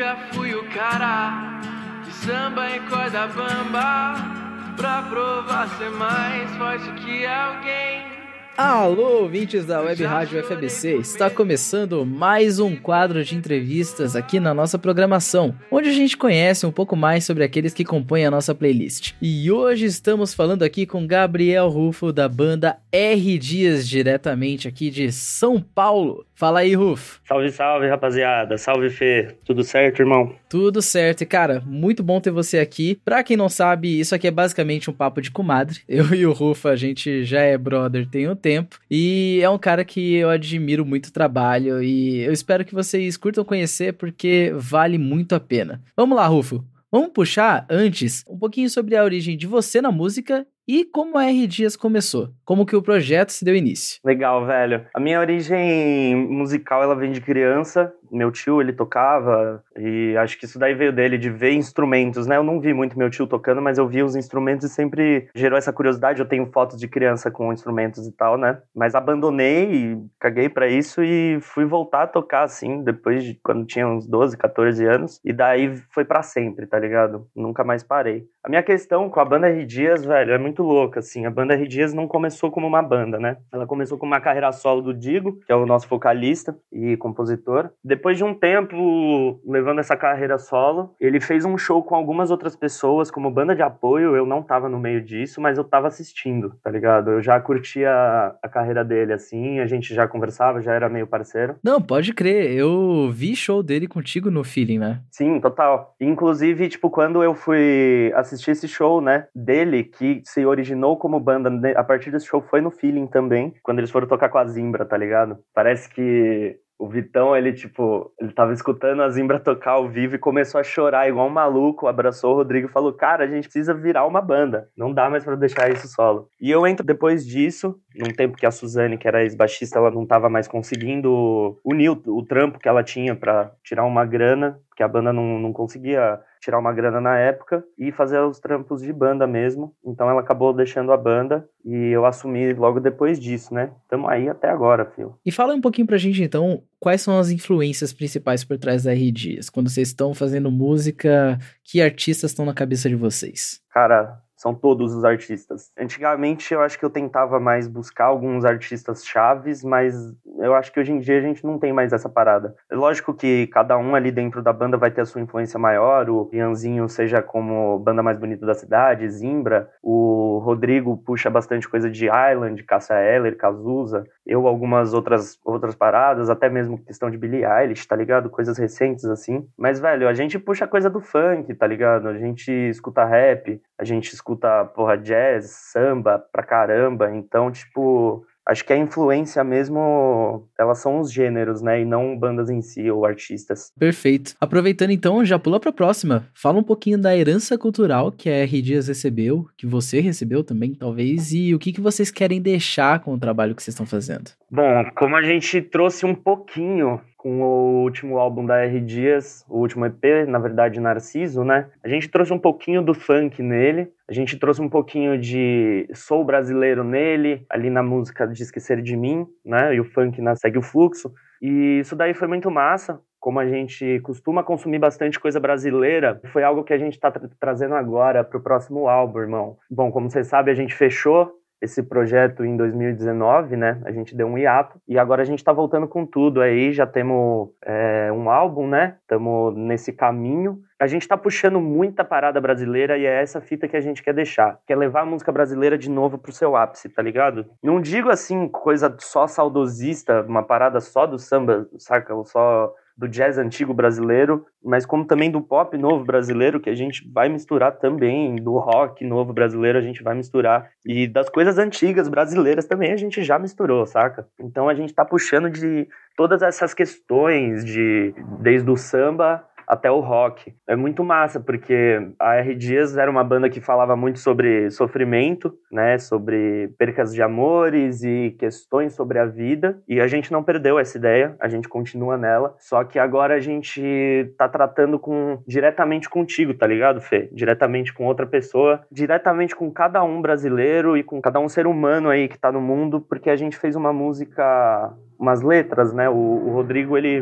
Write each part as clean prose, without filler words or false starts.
nunca fui o cara de samba em corda bamba pra provar ser mais forte que alguém. Alô, ouvintes da Web Rádio FABC, está começando mais um quadro de entrevistas aqui na nossa programação, onde a gente conhece um pouco mais sobre aqueles que compõem a nossa playlist. E hoje estamos falando aqui com Gabriel Rufo, da banda R Dias, diretamente aqui de São Paulo. Fala aí, Rufo. Salve, salve, rapaziada. Salve, Fê. Tudo certo, irmão? Tudo certo. E, cara, muito bom ter você aqui. Pra quem não sabe, isso aqui é basicamente um papo de comadre. Eu e o Rufo, a gente já é brother tem um tempo. E é um cara que eu admiro muito o trabalho. E eu espero que vocês curtam conhecer, porque vale muito a pena. Vamos lá, Rufo. Vamos puxar, antes, um pouquinho sobre a origem de você na música e como a R Dias começou. Como que o projeto se deu início. Legal, velho. A minha origem musical, ela vem de criança. Meu tio, ele tocava, e acho que isso daí veio dele, de ver instrumentos, né? Eu não vi muito meu tio tocando, mas eu vi os instrumentos e sempre gerou essa curiosidade. Eu tenho fotos de criança com instrumentos e tal, né? Mas abandonei e caguei pra isso e fui voltar a tocar, assim, depois de quando tinha uns 12, 14 anos. E daí foi pra sempre, tá ligado? Nunca mais parei. A minha questão com a banda R Dias, velho, é muito louca, assim. A banda R Dias não começou como uma banda, né? Ela começou com uma carreira solo do Digo, que é o nosso vocalista e compositor. Depois de um tempo levando essa carreira solo, ele fez um show com algumas outras pessoas como banda de apoio. Eu não tava no meio disso, mas eu tava assistindo, tá ligado? Eu já curtia a carreira dele, assim, a gente já conversava, já era meio parceiro. Não, pode crer, eu vi show dele contigo no Feeling, né? Sim, total. Inclusive, tipo, quando eu fui assistir esse show, né, dele, que se originou como banda, a partir desse show foi no Feeling também, quando eles foram tocar com a Zimbra, tá ligado? Parece que o Vitão, ele tava escutando a Zimbra tocar ao vivo e começou a chorar igual um maluco, abraçou o Rodrigo e falou, cara, a gente precisa virar uma banda, não dá mais pra deixar isso solo. E eu entro depois disso, num tempo que a Suzane, que era ex-baixista, ela não tava mais conseguindo unir o trampo que ela tinha pra tirar uma grana, porque a banda não conseguia tirar uma grana na época, e fazer os trampos de banda mesmo. Então ela acabou deixando a banda e eu assumi logo depois disso, né? Tamo aí até agora, filho. E fala um pouquinho pra gente, então, quais são as influências principais por trás da R Dias? Quando vocês estão fazendo música, que artistas estão na cabeça de vocês? Cara, são todos os artistas. Antigamente eu acho que eu tentava mais buscar alguns artistas chaves, mas eu acho que hoje em dia a gente não tem mais essa parada. É lógico que cada um ali dentro da banda vai ter a sua influência maior, o Ianzinho seja como banda mais bonita da cidade, Zimbra, o Rodrigo puxa bastante coisa de Island, Cássia Eller, Cazuza, eu algumas outras paradas, até mesmo questão de Billie Eilish, tá ligado? Coisas recentes assim. Mas, velho, a gente puxa coisa do funk, tá ligado? A gente escuta rap, a gente escuta, porra, jazz, samba pra caramba. Então, tipo, acho que a influência mesmo, elas são os gêneros, né? E não bandas em si ou artistas. Perfeito. Aproveitando então, já pula pra próxima. Fala um pouquinho da herança cultural que a R Dias recebeu, que você recebeu também, talvez, e o que vocês querem deixar com o trabalho que vocês estão fazendo. Bom, como a gente trouxe um pouquinho com o último álbum da R Dias, o último EP, na verdade, Narciso, né? A gente trouxe um pouquinho do funk nele, a gente trouxe um pouquinho de soul brasileiro nele, ali na música de Esquecer de Mim, né? E o funk segue o fluxo. E isso daí foi muito massa. Como a gente costuma consumir bastante coisa brasileira, foi algo que a gente tá trazendo agora pro próximo álbum, irmão. Bom, como você sabe, a gente fechou esse projeto em 2019, né? A gente deu um hiato e agora a gente tá voltando com tudo aí, já temos um álbum, né? Estamos nesse caminho. A gente tá puxando muita parada brasileira e é essa fita que a gente quer deixar. Quer levar a música brasileira de novo pro seu ápice, tá ligado? Não digo assim, coisa só saudosista, uma parada só do samba, saca? Ou só do jazz antigo brasileiro, mas como também do pop novo brasileiro, que a gente vai misturar também, do rock novo brasileiro a gente vai misturar, e das coisas antigas brasileiras também a gente já misturou, saca? Então a gente tá puxando de todas essas questões, desde o samba até o rock. É muito massa, porque a R Dias era uma banda que falava muito sobre sofrimento, né, sobre percas de amores e questões sobre a vida, e a gente não perdeu essa ideia, a gente continua nela, só que agora a gente tá tratando diretamente contigo, tá ligado, Fê? Diretamente com outra pessoa, diretamente com cada um brasileiro e com cada um ser humano aí que tá no mundo, porque a gente fez uma música, umas letras, né, o Rodrigo, ele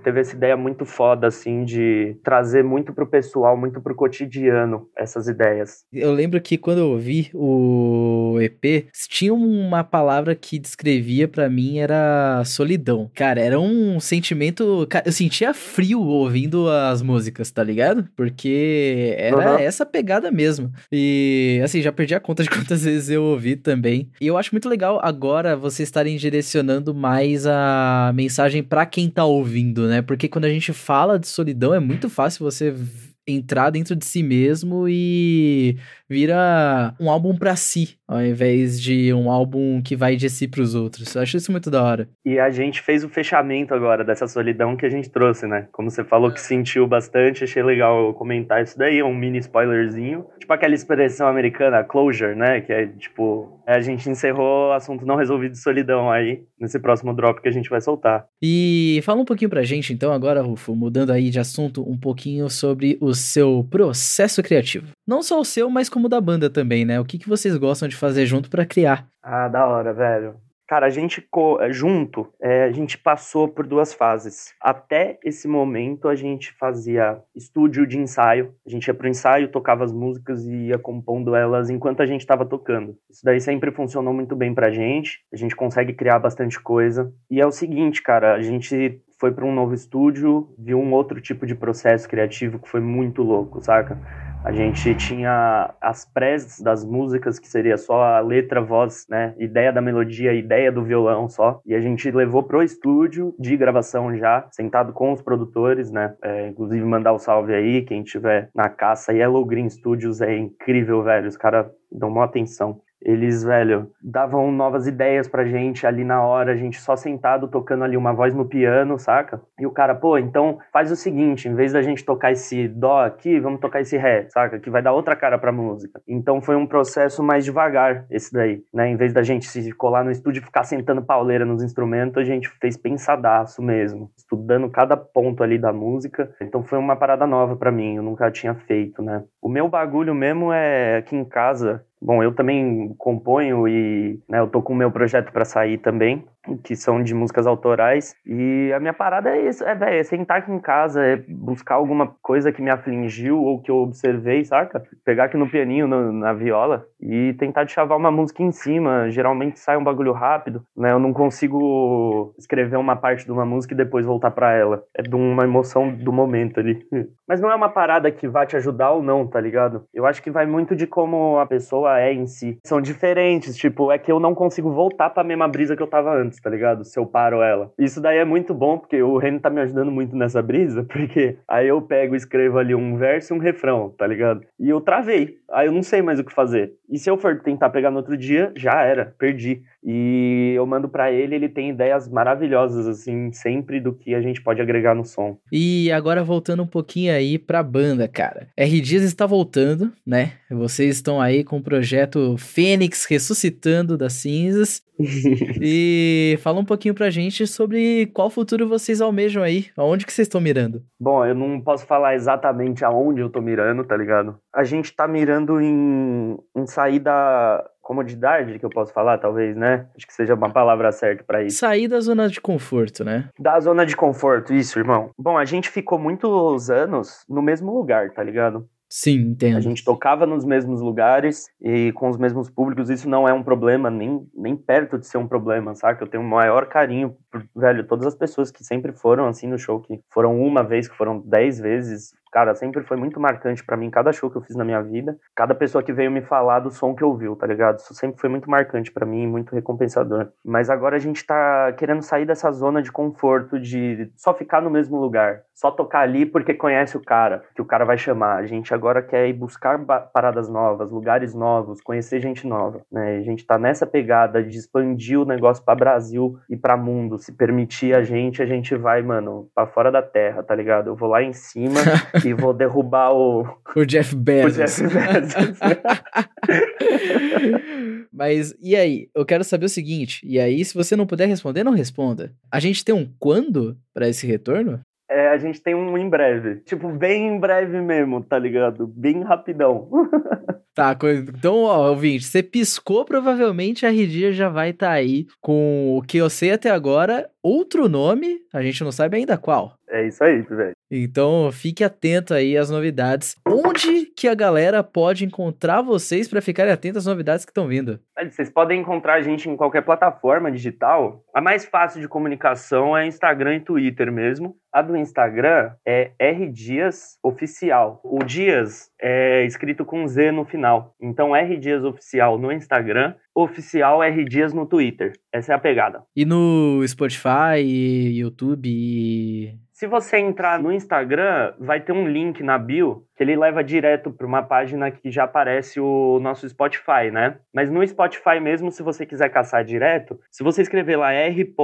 teve essa ideia muito foda, assim, de trazer muito pro pessoal, muito pro cotidiano, essas ideias. Eu lembro que quando eu ouvi o EP, tinha uma palavra que descrevia pra mim, era solidão. Cara, era um sentimento... Eu sentia frio ouvindo as músicas, tá ligado? Porque era essa pegada mesmo. E, assim, já perdi a conta de quantas vezes eu ouvi também. E eu acho muito legal agora vocês estarem direcionando mais a mensagem pra quem tá ouvindo, né? Porque quando a gente fala de solidão, é muito fácil você entrar dentro de si mesmo e vira um álbum pra si, ao invés de um álbum que vai de si pros outros. Eu acho isso muito da hora. E a gente fez o fechamento agora dessa solidão que a gente trouxe, né? Como você falou que sentiu bastante, achei legal eu comentar isso daí, um mini spoilerzinho. Tipo aquela expressão americana, closure, né? Que é tipo, a gente encerrou o assunto não resolvido de solidão aí, nesse próximo drop que a gente vai soltar. E fala um pouquinho pra gente, então, agora, Rufo, mudando aí de assunto, um pouquinho sobre o seu processo criativo. Não só o seu, mas como o da banda também, né? O que vocês gostam de fazer junto pra criar? Ah, da hora, velho. Cara, a gente a gente passou por 2 fases. Até esse momento, a gente fazia estúdio de ensaio. A gente ia pro ensaio, tocava as músicas e ia compondo elas enquanto a gente tava tocando. Isso daí sempre funcionou muito bem pra gente. A gente consegue criar bastante coisa. E é o seguinte, cara, a gente foi para um novo estúdio, viu um outro tipo de processo criativo que foi muito louco, saca? A gente tinha as prés das músicas, que seria só a letra, a voz, né? Ideia da melodia, ideia do violão só. E a gente levou pro estúdio de gravação já, sentado com os produtores, né? Inclusive mandar o salve aí, quem tiver na caça. Yellow Green Studios é incrível, velho. Os caras dão uma atenção. Eles, velho, davam novas ideias pra gente ali na hora, a gente só sentado tocando ali uma voz no piano, saca? E o cara, pô, então faz o seguinte, em vez da gente tocar esse dó aqui, vamos tocar esse ré, saca? Que vai dar outra cara pra música. Então foi um processo mais devagar, esse daí, né? Em vez da gente se colar no estúdio e ficar sentando pauleira nos instrumentos, a gente fez pensadaço mesmo, estudando cada ponto ali da música. Então foi uma parada nova pra mim, eu nunca tinha feito, né? O meu bagulho mesmo é aqui em casa. Bom, eu também componho e, né, eu tô com o meu projeto pra sair também, que são de músicas autorais. E a minha parada é isso, é sentar aqui em casa, é buscar alguma coisa que me afligiu ou que eu observei, saca? Pegar aqui no pianinho, na viola e tentar chavar uma música em cima. Geralmente sai um bagulho rápido, né? Eu não consigo escrever uma parte de uma música e depois voltar pra ela. É de uma emoção do momento ali. Mas não é uma parada que vai te ajudar ou não, tá ligado? Eu acho que vai muito de como a pessoa é em si. São diferentes, tipo, é que eu não consigo voltar pra mesma brisa que eu tava antes, tá ligado? Se eu paro ela. Isso daí é muito bom, porque o Reni tá me ajudando muito nessa brisa, porque aí eu pego e escrevo ali um verso e um refrão, tá ligado? E eu travei. Aí eu não sei mais o que fazer. E se eu for tentar pegar no outro dia, já era, perdi. E eu mando pra ele, ele tem ideias maravilhosas, assim, sempre do que a gente pode agregar no som. E agora voltando um pouquinho aí pra banda, cara. R. Dias está voltando, né? Vocês estão aí com o projeto Fênix ressuscitando das cinzas. E fala um pouquinho pra gente sobre qual futuro vocês almejam aí. Aonde que vocês estão mirando? Bom, eu não posso falar exatamente aonde eu tô mirando, tá ligado? A gente tá mirando em sair da comodidade, que eu posso falar, talvez, né? Acho que seja uma palavra certa pra isso. Sair da zona de conforto, né? Da zona de conforto, isso, irmão. Bom, a gente ficou muitos anos no mesmo lugar, tá ligado? Sim, entendo. A gente tocava nos mesmos lugares e com os mesmos públicos, isso não é um problema, nem perto de ser um problema, saca? Eu tenho o maior carinho por, velho, todas as pessoas que sempre foram, assim, no show, que foram uma vez, que foram 10 vezes, cara, sempre foi muito marcante pra mim, cada show que eu fiz na minha vida, cada pessoa que veio me falar do som que ouviu, tá ligado? Isso sempre foi muito marcante pra mim, muito recompensador. Mas agora a gente tá querendo sair dessa zona de conforto, de só ficar no mesmo lugar, só tocar ali porque conhece o cara, que o cara vai chamar. A gente agora quer ir buscar paradas novas, lugares novos, conhecer gente nova, né? A gente tá nessa pegada de expandir o negócio pra Brasil e pra mundo. Se permitir a gente vai, mano, pra fora da terra, tá ligado? Eu vou lá em cima e vou derrubar o Jeff Bezos. O Jeff Bezos. Mas, e aí? Eu quero saber o seguinte, e aí, se você não puder responder, não responda. A gente tem um quando pra esse retorno? A gente tem um em breve. Tipo, bem em breve mesmo, tá ligado? Bem rapidão. Tá, então, ó, ouvinte, você piscou, provavelmente a R. Dias já vai estar aí com o que eu sei até agora, outro nome, a gente não sabe ainda qual. É isso aí, velho. Então, fique atento aí às novidades. Onde que a galera pode encontrar vocês para ficarem atentos às novidades que estão vindo? Vocês podem encontrar a gente em qualquer plataforma digital. A mais fácil de comunicação é Instagram e Twitter mesmo. A do Instagram é RDias Oficial. O Dias é escrito com Z no final. Então, RDias Oficial no Instagram, Oficial RDias no Twitter. Essa é a pegada. E no Spotify, YouTube e... Se você entrar no Instagram, vai ter um link na bio que ele leva direto para uma página que já aparece o nosso Spotify, né? Mas no Spotify mesmo, se você quiser caçar direto, se você escrever lá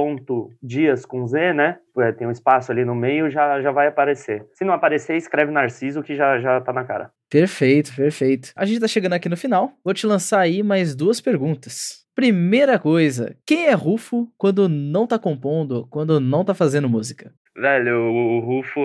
R.Dias com Z, né? Tem um espaço ali no meio, já vai aparecer. Se não aparecer, escreve Narciso que já tá na cara. Perfeito, perfeito. A gente tá chegando aqui no final. Vou te lançar aí mais 2 perguntas. Primeira coisa, quem é Rufo quando não tá compondo, quando não tá fazendo música? Velho, o Rufo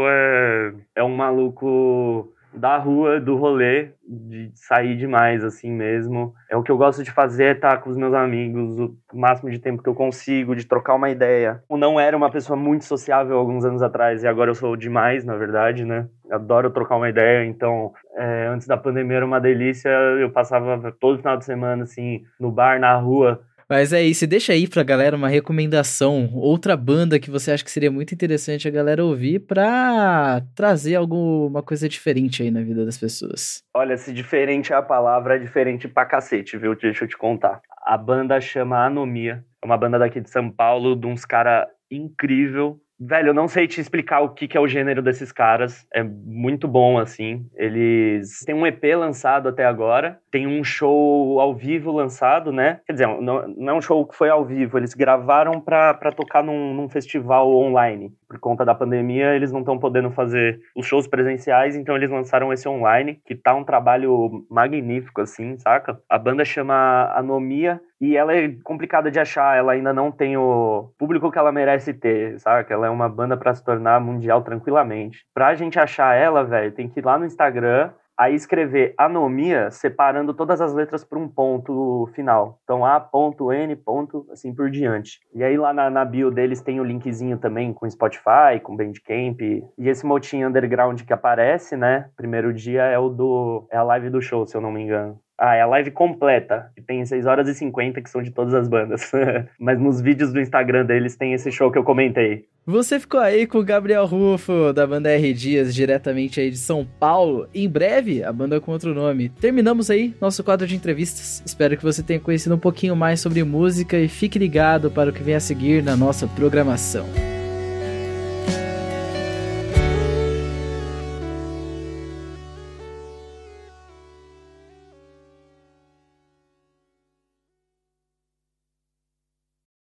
é um maluco da rua, do rolê, de sair demais, assim mesmo. É o que eu gosto de fazer, é estar com os meus amigos o máximo de tempo que eu consigo, de trocar uma ideia. Eu não era uma pessoa muito sociável alguns anos atrás, e agora eu sou demais, na verdade, né? Adoro trocar uma ideia, então antes da pandemia era uma delícia, eu passava todo final de semana, assim, no bar, na rua. Mas é isso, deixa aí pra galera uma recomendação, outra banda que você acha que seria muito interessante a galera ouvir pra trazer alguma coisa diferente aí na vida das pessoas. Olha, se diferente é a palavra, é diferente pra cacete, viu? Deixa eu te contar. A banda chama Anomia, é uma banda daqui de São Paulo, de uns caras incrível. Velho, eu não sei te explicar o que é o gênero desses caras, é muito bom, assim. Eles têm um EP lançado até agora, tem um show ao vivo lançado, né? Quer dizer, não é um show que foi ao vivo, eles gravaram pra tocar num festival online. Por conta da pandemia, eles não estão podendo fazer os shows presenciais, então eles lançaram esse online, que tá um trabalho magnífico, assim, saca? A banda chama Anomia, e ela é complicada de achar, ela ainda não tem o público que ela merece ter, saca? Ela é uma banda pra se tornar mundial tranquilamente. Pra gente achar ela, velho, tem que ir lá no Instagram, aí escrever Anomia, separando todas as letras por um ponto final. Então, A.N. assim por diante. E aí lá na bio deles tem o linkzinho também com Spotify, com Bandcamp. E esse motinho underground que aparece, né? Primeiro dia é a live do show, se eu não me engano. É a live completa, que tem 6h50, que são de todas as bandas. Mas nos vídeos do Instagram deles tem esse show que eu comentei. Você ficou aí com o Gabriel Rufo, da banda RDias, diretamente aí de São Paulo. Em breve, a banda com outro nome. Terminamos aí nosso quadro de entrevistas. Espero que você tenha conhecido um pouquinho mais sobre música e fique ligado para o que vem a seguir na nossa programação.